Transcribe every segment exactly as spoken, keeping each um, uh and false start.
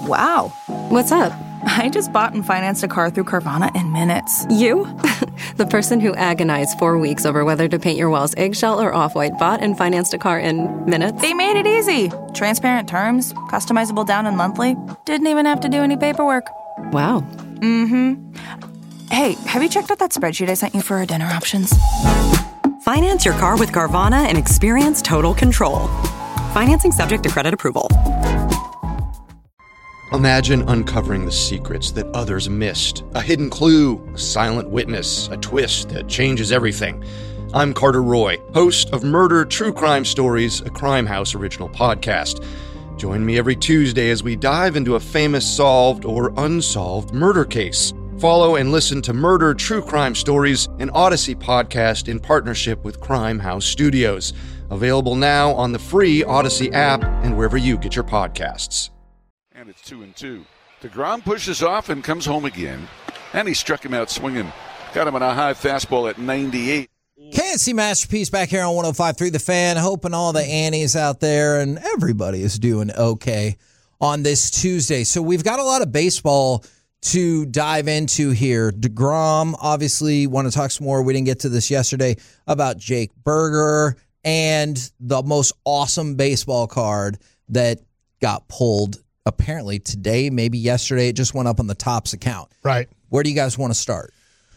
Wow. What's up? I just bought and financed a car through Carvana in minutes. You? The person who agonized four weeks over whether to paint your walls eggshell or off-white bought and financed a car in minutes? They made it easy. Transparent terms, customizable down and monthly. Didn't even have to do any paperwork. Wow. Mm-hmm. Hey, have you checked out that spreadsheet I sent you for our dinner options? Finance your car with Carvana and experience total control. Financing subject to credit approval. Imagine uncovering the secrets that others missed. A hidden clue, a silent witness, a twist that changes everything. I'm Carter Roy, host of Murder True Crime Stories, a Crime House original podcast. Join me every Tuesday as we dive into a famous solved or unsolved murder case. Follow and listen to Murder True Crime Stories, an Odyssey podcast in partnership with Crime House Studios. Available now on the free Odyssey app and wherever you get your podcasts. And it's two and two. DeGrom pushes off and comes home again. And he struck him out swinging. Got him on a high fastball at ninety-eight. K N C Masterpiece back here on one oh five point three The Fan. Hoping all the Annies out there and everybody is doing okay on this Tuesday. So we've got a lot of baseball to dive into here. DeGrom, obviously, want to talk some more. We didn't get to this yesterday about Jake Burger and the most awesome baseball card that got pulled apparently today, maybe yesterday. It just went up on the Topps account. Right. Where do you guys want to start?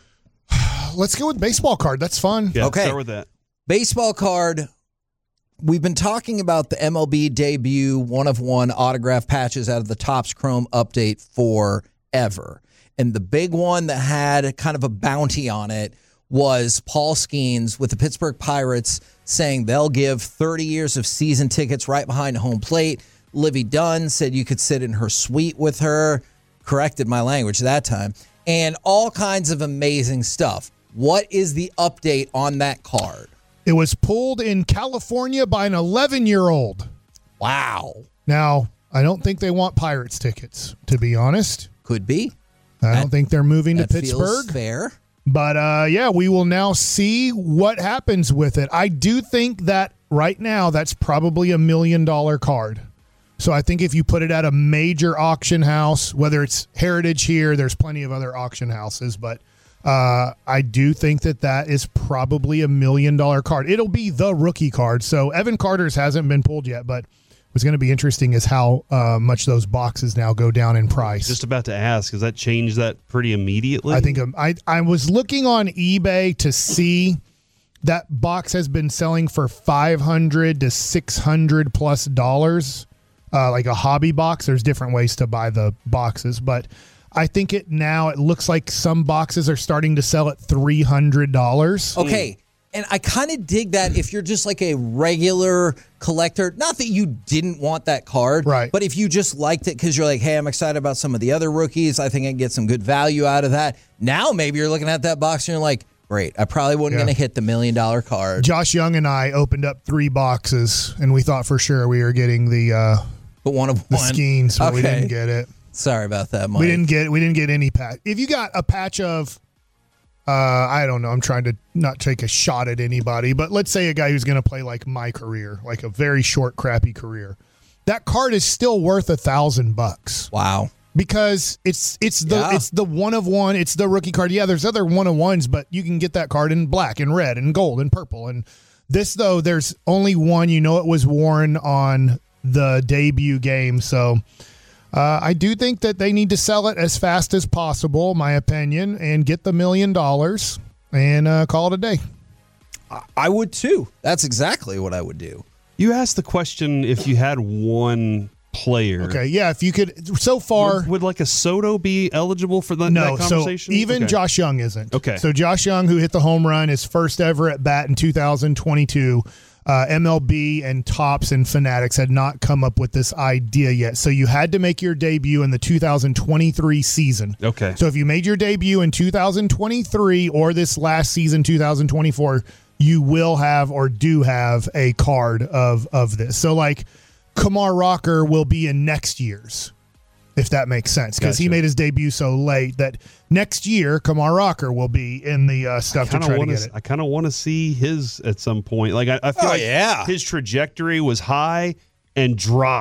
Let's go with baseball card. That's fun. Yeah, okay. Start with that. Baseball card. We've been talking about the M L B debut one-of-one autograph patches out of the Topps Chrome update forever. And the big one that had kind of a bounty on it was Paul Skeens with the Pittsburgh Pirates saying they'll give thirty years of season tickets right behind home plate. Livy Dunn said you could sit in her suite with her. Corrected my language that time. And all kinds of amazing stuff. What is the update on that card? It was pulled in California by an eleven-year-old. Wow. Now, I don't think they want Pirates tickets, to be honest. Could be. I That- don't think they're moving to that feels Pittsburgh. fair. But, uh, yeah, we will now see what happens with it. I do think that right now that's probably a million-dollar card. So I think if you put it at a major auction house, whether it's Heritage here, there's plenty of other auction houses, but uh, I do think that that is probably a million-dollar card. It'll be the rookie card. So Evan Carter's hasn't been pulled yet, but what's going to be interesting is how uh, much those boxes now go down in price. Just about to ask, does that change that pretty immediately? I think um, I I was looking on eBay to see that box has been selling for five hundred to six hundred plus dollars. Uh, like a hobby box. There's different ways to buy the boxes, but I think it now it looks like some boxes are starting to sell at three hundred dollars. Okay. And I kind of dig that if you're just like a regular collector, not that you didn't want that card, right? But if you just liked it because you're like, hey, I'm excited about some of the other rookies, I think I can get some good value out of that. Now maybe you're looking at that box and you're like, great, I probably wasn't Yeah. going to hit the million dollar card. Josh Young and I opened up three boxes, and we thought for sure we were getting the uh, but one of the one. Skeens, but we Okay. didn't get it. Sorry about that, Mike. We didn't get we didn't get any patch. If you got a patch of, uh, I don't know. I'm trying to not take a shot at anybody, but let's say a guy who's going to play like my career, like a very short, crappy career. That card is still worth a thousand bucks. Wow. Because it's it's the Yeah. it's the one of one. It's the rookie card. Yeah, there's other one of ones, but you can get that card in black and red and gold and purple. And this though, there's only one. You know, it was worn on the debut game. So uh, I do think that they need to sell it as fast as possible, my opinion, and get the million dollars and uh, call it a day. I would too. That's exactly what I would do. You asked the question if you had one player. Okay, yeah, if you could. So far, Would, would like a Soto be eligible for the, no, that so conversation? even Okay. Josh Young isn't. Okay. So Josh Young, who hit the home run, his first ever at bat in two thousand twenty-two, uh, M L B and Topps and Fanatics had not come up with this idea yet. So you had to make your debut in the two thousand twenty-three season. Okay. So if you made your debut in two thousand twenty-three or this last season, two thousand twenty-four, you will have or do have a card of of this. So like Kumar Rocker will be in next year's, if that makes sense, because he Gotcha. made his debut so late that next year Kumar Rocker will be in the uh, stuff to Kinda try to wanna, get it. I kind of want to see his at some point. Like I, I feel Oh, like yeah. his trajectory was high and dropped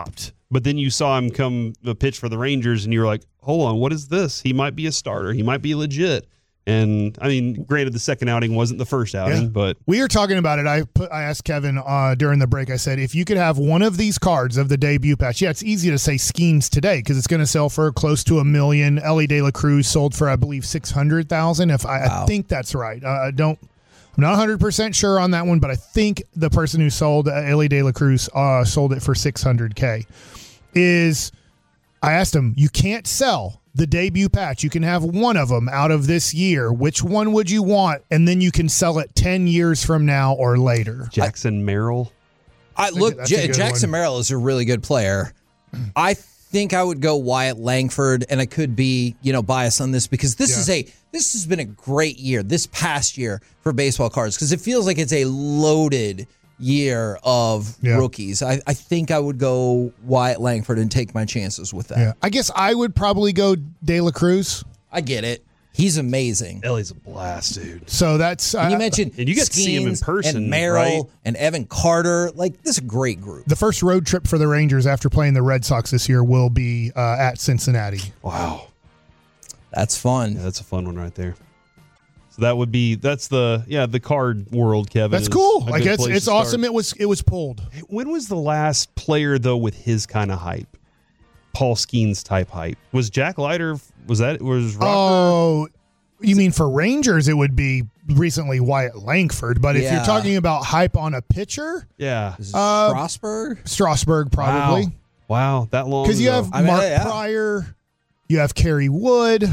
But then you saw him come the pitch for the Rangers, and you were like, hold on, what is this? He might be a starter. He might be legit. And, I mean, granted, the second outing wasn't the first outing, Yeah. but... We were talking about it. I put, I asked Kevin uh, during the break, I said, if you could have one of these cards of the debut patch, yeah, it's easy to say Skeens today because it's going to sell for close to a million. Ellie De La Cruz sold for, I believe, six hundred thousand dollars. If I, Wow. I think that's right. Uh, I don't... I'm not one hundred percent sure on that one, but I think the person who sold uh, Ellie De La Cruz uh, sold it for six hundred K. Is, I asked him, you can't sell the debut patch. You can have one of them out of this year. Which one would you want? And then you can sell it ten years from now or later. Jackson Merrill. I look, that's a J- good Jackson one. Merrill is a really good player. I think I would go Wyatt Langford, and I could be, you know, biased on this because this Yeah. is a this has been a great year, this past year for baseball cards, because it feels like it's a loaded year of Yeah. rookies. I, I think I would go Wyatt Langford and take my chances with that. Yeah, I guess I would probably go De La Cruz. I get it. He's amazing. Ellie's a blast, dude. So that's And you uh, mentioned And you get to see him in Skeens person, and Merrill right? and Evan Carter. Like, this is a great group. the first road trip for the Rangers after playing the Red Sox this year will be uh, at Cincinnati. Wow. That's fun. Yeah, that's a fun one right there. So that would be, that's the, yeah, the card world, Kevin. That's is cool. a I good guess place it's to start. awesome. It was it was pulled. When was the last player, though, with his kind of hype? Paul Skeens type hype. Was Jack Leiter, was that, was Rocker? Oh, you mean for Rangers? It would be recently Wyatt Langford. But if Yeah. you're talking about hype on a pitcher, Yeah. Is it Uh, Strasburg? Strasburg probably. Wow. Wow, that long Because you ago. have I mean, Mark yeah. Pryor, you have Kerry Wood.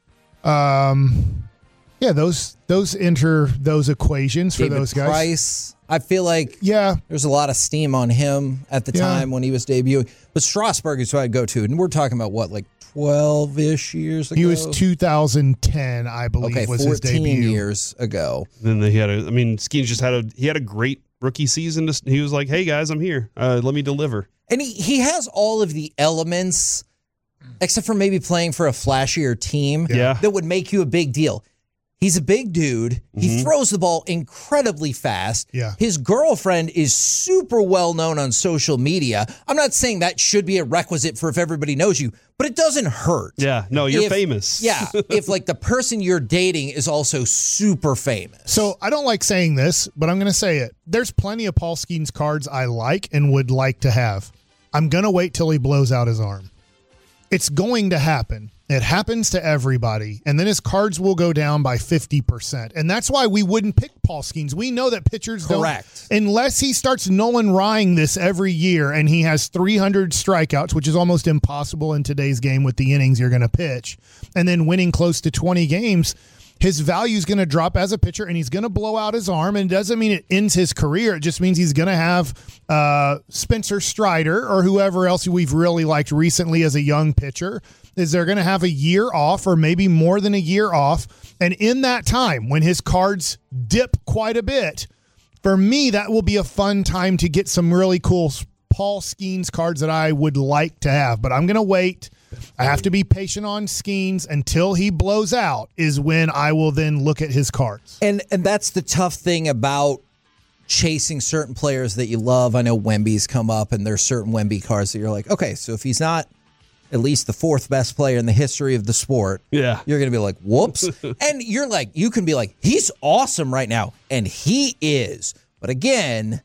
Um, yeah, those those enter those equations for David those guys. Price. I feel like Yeah, there's a lot of steam on him at the Yeah. time when he was debuting. But Strasburg is who I'd go to. And we're talking about what, like twelve-ish years ago? he was two thousand ten, I believe, Okay, was his fourteen debut. years ago. Then he had a, I mean, Skeens just had a, he had a great rookie season. To, he was like, hey, guys, I'm here. Uh, let me deliver. And he, he has all of the elements, except for maybe playing for a flashier team, Yeah. that would make you a big deal. He's a big dude. He throws the ball incredibly fast. Yeah. His girlfriend is super well known on social media. I'm not saying that should be a requisite for if everybody knows you, but it doesn't hurt. Yeah. No, you're If- famous. Yeah. If like the person you're dating is also super famous. So I don't like saying this, but I'm going to say it. There's plenty of Paul Skeens cards I like and would like to have. I'm going to wait till he blows out his arm. It's going to happen. It happens to everybody. And then his cards will go down by fifty percent. And that's why we wouldn't pick Paul Skeens. We know that pitchers Correct. don't. Unless he starts Nolan Ryeing this every year and he has three hundred strikeouts, which is almost impossible in today's game with the innings you're going to pitch, and then winning close to twenty games, his value is going to drop as a pitcher and he's going to blow out his arm. And it doesn't mean it ends his career. It just means he's going to have uh, Spencer Strider or whoever else we've really liked recently as a young pitcher. Is they're going to have a year off or maybe more than a year off. And in that time, when his cards dip quite a bit, for me, that will be a fun time to get some really cool Paul Skeens cards that I would like to have. But I'm going to wait. I have to be patient on Skeens until he blows out is when I will then look at his cards. And and that's the tough thing about chasing certain players that you love. I know Wemby's come up, and there's certain Wemby cards that you're like, okay, so if he's not at least the fourth best player in the history of the sport, Yeah. you're going to be like, whoops. And you're like, you can be like, he's awesome right now. And he is. But again,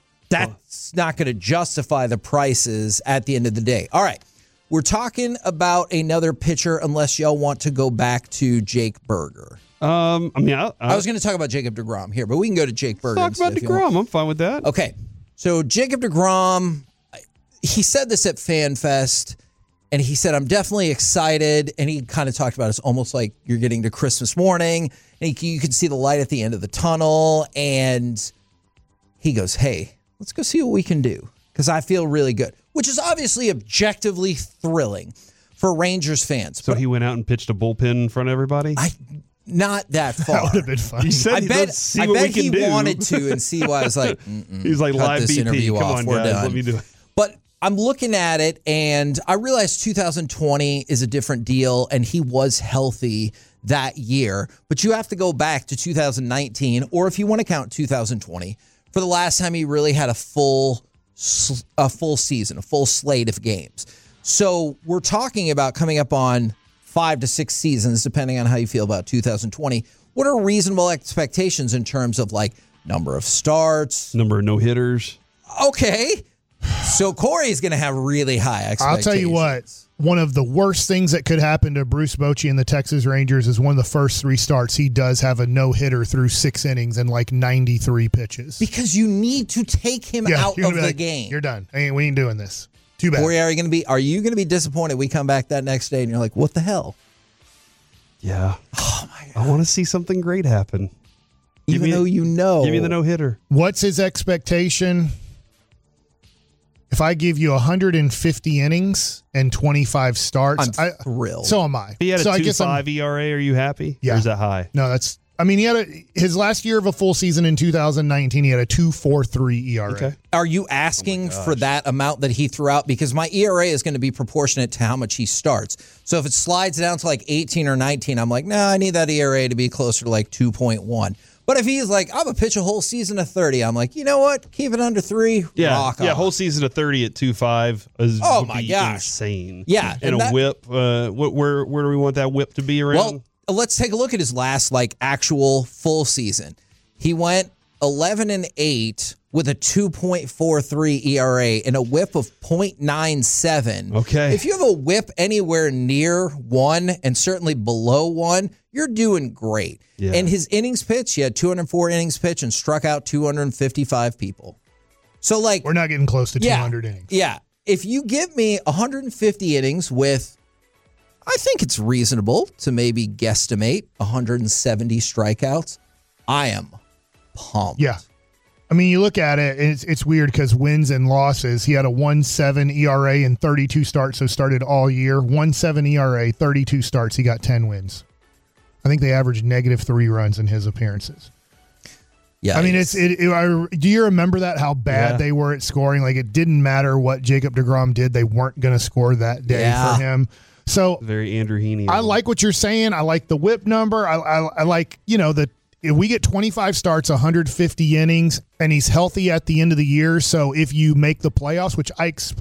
that's not going to justify the prices at the end of the day. All right. We're talking about another pitcher, unless y'all want to go back to Jake Berger. Um, I mean, I, I, I was going to talk about Jacob deGrom here, but we can go to Jake Berger. talk about instead if you want. DeGrom. I'm fine with that. Okay. So Jacob deGrom, he said this at FanFest, and he said, I'm definitely excited. And he kind of talked about it's almost like you're getting to Christmas morning, and he, you can see the light at the end of the tunnel. And he goes, hey, let's go see what we can do, because I feel really good, which is obviously objectively thrilling for Rangers fans. So but he went out and pitched a bullpen in front of everybody? I not that far. That would have been fun. He said, I bet, let's see I what bet we can he do. wanted to, and see why I was like, Mm-mm, He's like, cut live this B P. interview Come off. on, We're guys. done. Let me do it. But I'm looking at it, and I realize two thousand twenty is a different deal, and he was healthy that year. But you have to go back to two thousand nineteen, or if you want to count two thousand twenty, for the last time he really had a full a full season, a full slate of games. So we're talking about coming up on five to six seasons, depending on how you feel about two thousand twenty. What are reasonable expectations in terms of like number of starts? Number of no-hitters. Okay. So Corey's going to have really high expectations. I'll tell you what, one of the worst things that could happen to Bruce Bochy and the Texas Rangers is one of the first three starts, he does have a no-hitter through six innings and like ninety-three pitches. Because you need to take him Yeah, out you're of gonna be the like, game. You're done. Ain't, we ain't doing this. Too bad. Corey, are you going to be Are you going to be disappointed we come back that next day and you're like, what the hell? Yeah. Oh, my God. I want to see something great happen. Give Even me, though you know. Give me the no-hitter. What's his expectation? If I give you one hundred fifty innings and twenty-five starts, I'm I, thrilled. So am I. If he had a so I two guess I'm- five E R A, are you happy? Yeah. Or is that high? No, that's. I mean, he had a, his last year of a full season in two thousand nineteen. He had a two point four three E R A. Okay. Are you asking Oh for that amount that he threw out? Because my E R A is going to be proportionate to how much he starts. So if it slides down to like eighteen or nineteen, I'm like, no, nah, I need that E R A to be closer to like two point one. But if he's like, I'm going to pitch a whole season of thirty, I'm like, you know what? Keep it under three. Yeah, Rock yeah. on. Whole season of thirty at two five is Oh, would my be gosh. insane. Yeah, and, and a that- whip. Uh, what, where where do we want that whip to be around? Well, let's take a look at his last like actual full season. He went eleven and eight with a two point four three E R A and a whip of point nine seven. Okay. If you have a whip anywhere near one and certainly below one, you're doing great. Yeah. And his innings pitched, he had two hundred four innings pitched and struck out two hundred fifty-five people. So like We're not getting close to yeah, two hundred innings. Yeah. If you give me one hundred fifty innings with, I think it's reasonable to maybe guesstimate one hundred seventy strikeouts, I am pumped. Yeah. I mean, you look at it, it's it's weird because wins and losses. He had a one point seven E R A and thirty-two starts, so started all year. one point seven E R A, thirty-two starts. He got ten wins. I think they averaged negative three runs in his appearances. Yeah. I mean, it's it. it I, do you remember that? How bad Yeah. they were at scoring? Like it didn't matter what Jacob deGrom did; they weren't going to score that day Yeah. for him. So very Andrew Heaney. I like what you're saying. I like the whip number. I, I, I like you know the if we get twenty-five starts, one hundred fifty innings, and he's healthy at the end of the year. So if you make the playoffs, which I. Exp-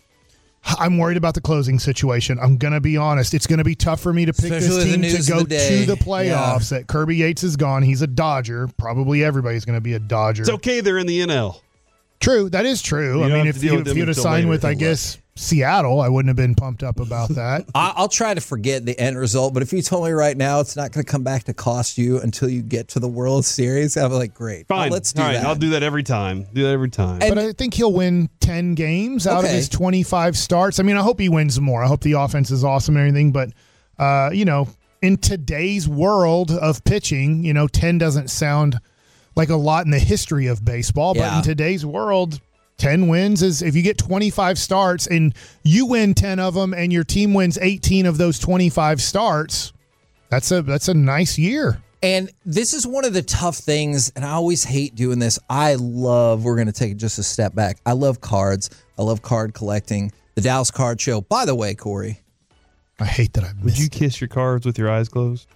I'm worried about the closing situation. I'm going to be honest. It's going to be tough for me to pick Especially with this the team news to of go the day. to the playoffs. That Kirby Yates is gone. He's a Dodger. Probably everybody's going to be a Dodger. It's okay. They're in the N L. True. That is true. You I don't mean, have if to deal you with if them you'd have until signed later. with, I Good guess, Seattle, I wouldn't have been pumped up about that. I, I'll try to forget the end result, but if you told me right now it's not going to come back to cost you until you get to the World Series, I'm like, great. Fine. Let's do All right, that. I'll do that every time. Do that every time. And- But I think he'll win ten games out of Okay. his twenty-five starts. I mean, I hope he wins more. I hope the offense is awesome and everything. But, uh, you know, in today's world of pitching, you know, ten doesn't sound like a lot in the history of baseball. But Yeah. in today's world, ten wins is if you get twenty-five starts and you win ten of them and your team wins eighteen of those twenty-five starts, that's a that's a nice year. And this is one of the tough things, and I always hate doing this. I love, we're going to take just a step back. I love cards. I love card collecting. The Dallas Card Show. By the way, Corey, I hate that I missed Would you it. kiss your cards with your eyes closed?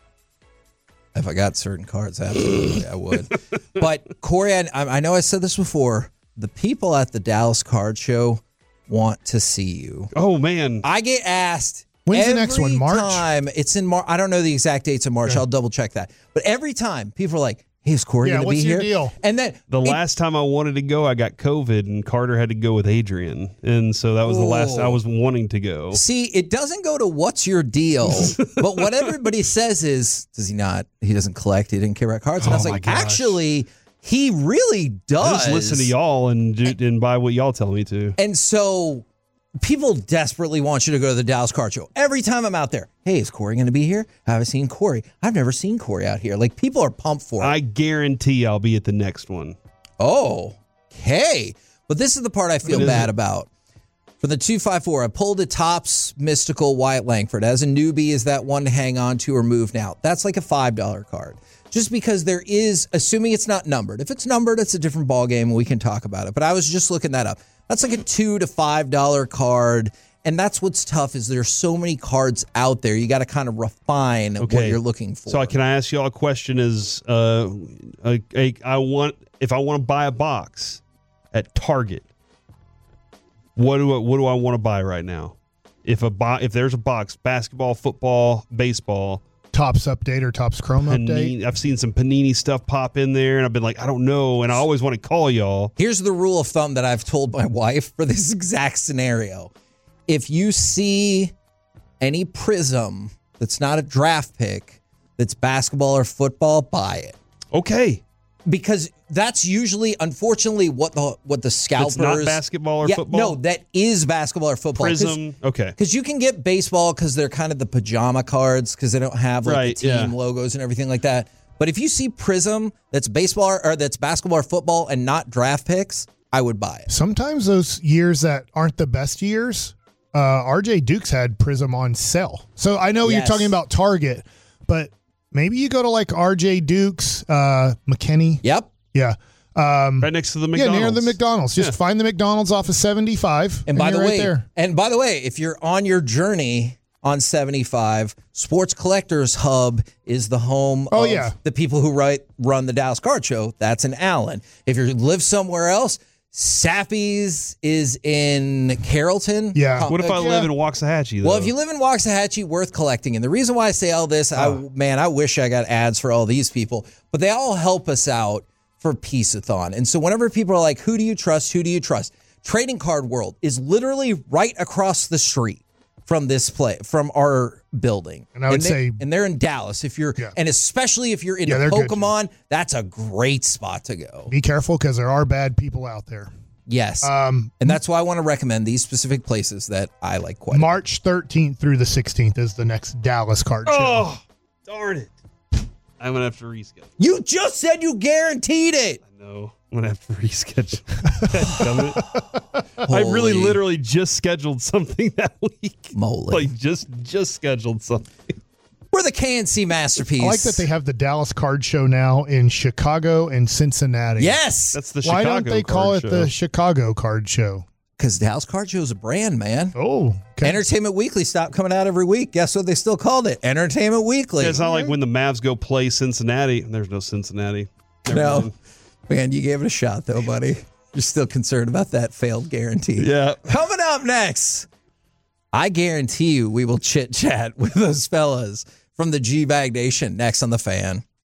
if I got certain cards, absolutely I would. But Corey, I, I know I said this before. The people at the Dallas Card Show want to see you. Oh man, I get asked. When's the every next one, March? Time it's in March. I don't know the exact dates of March. I'll double check that. But every time people are like, "Hey, is Corey Yeah, going to be what's your here?" deal? And then the it- last time I wanted to go, I got COVID, and Carter had to go with Adrian, and so that was the last I was wanting to go. See, it doesn't go to what's your deal, but what everybody says is, does he not? He doesn't collect. He didn't care about cards. And I Oh was my like, gosh. actually, he really does. I just listen to y'all and do, and buy what y'all tell me to. And so people desperately want you to go to the Dallas Card Show. Every time I'm out there, hey, is Corey going to be here? Have I seen Corey? I've never seen Corey out here. Like, people are pumped for it. I guarantee I'll be at the next one. Oh, okay. But this is the part I feel What is bad it? about. For the two five four, I pulled a Topps Mystical Wyatt Langford. As a newbie, is that one to hang on to or move now? That's like a five dollar card. Just because there is, assuming it's not numbered. If it's numbered, it's a different ballgame and we can talk about it. But I was just looking that up. That's like a two to five dollar card. And that's what's tough is there's so many cards out there. You got to kind of refine what Okay. you're looking for. So can I ask y'all a question? Is uh, a, a, I want if I want to buy a box at Target, what do I, what do I want to buy right now? If a bo- if there's a box, basketball, football, baseball, Topps update or Topps Chrome Panini, update. I've seen some Panini stuff pop in there, and I've been like, I don't know, and I always want to call y'all. Here's the rule of thumb that I've told my wife for this exact scenario. If you see any Prism that's not a draft pick, that's basketball or football, buy it. Okay. Because that's usually, unfortunately, what the what the scalpers... It's not basketball or yeah, football? No, that is basketball or football. Prism, okay. Because you can get baseball because they're kind of the pajama cards because they don't have like Right, the team yeah. logos and everything like that. But if you see Prism that's baseball or, or that's basketball or football and not draft picks, I would buy it. Sometimes those years that aren't the best years, uh, R J Dukes had Prism on sale. So I know Yes. you're talking about Target, but maybe you go to like R J Dukes, uh, McKinney. Yep. Yeah. Um, Right next to the McDonald's. Yeah, near the McDonald's. Just Yeah. find the McDonald's off of seventy-five. And by the you're way, right there. and by the way, if you're on your journey on seventy-five, Sports Collectors Hub is the home Oh, of yeah. the people who write run the Dallas Card Show. That's in Allen. If you live somewhere else, Sappy's is in Carrollton. Yeah. What if I Uh, live yeah. in Waxahachie, though? Well, if you live in Waxahachie, worth collecting. And the reason why I say all this, I man, I wish I got ads for all these people, but they all help us out for Peace-a-thon. And so whenever people are like, who do you trust? Who do you trust? Trading Card World is literally right across the street from this play, from our building. And I would they, say- and they're in Dallas. If you're, Yeah. and especially if you're into Yeah, they're good. Pokemon, that's a great spot to go. Be careful because there are bad people out there. Yes. Um, and that's why I want to recommend these specific places that I like quite a bit. March thirteenth through the sixteenth is the next Dallas Card Show. Oh, darn it. I'm going to have to reschedule. You just said you guaranteed it. I know. I'm going to have to reschedule. Damn it. I really Holy literally just scheduled something that week. moly. Like, just just scheduled something. We're the K N C masterpiece. I like that they have the Dallas Card Show now in Chicago and Cincinnati. Yes. That's the Why Chicago don't they call Card it Show. the Chicago Card Show? Because Dallas Card Show is a brand, man. Oh, okay. Entertainment Weekly stopped coming out every week. Guess what they still called it? Entertainment Weekly. Yeah, it's not like when the Mavs go play Cincinnati. There's no Cincinnati. Never No. mind. Man, you gave it a shot, though, buddy. You're still concerned about that failed guarantee. Yeah. Coming up next, I guarantee you we will chit-chat with those fellas from the G-Bag Nation next on The Fan.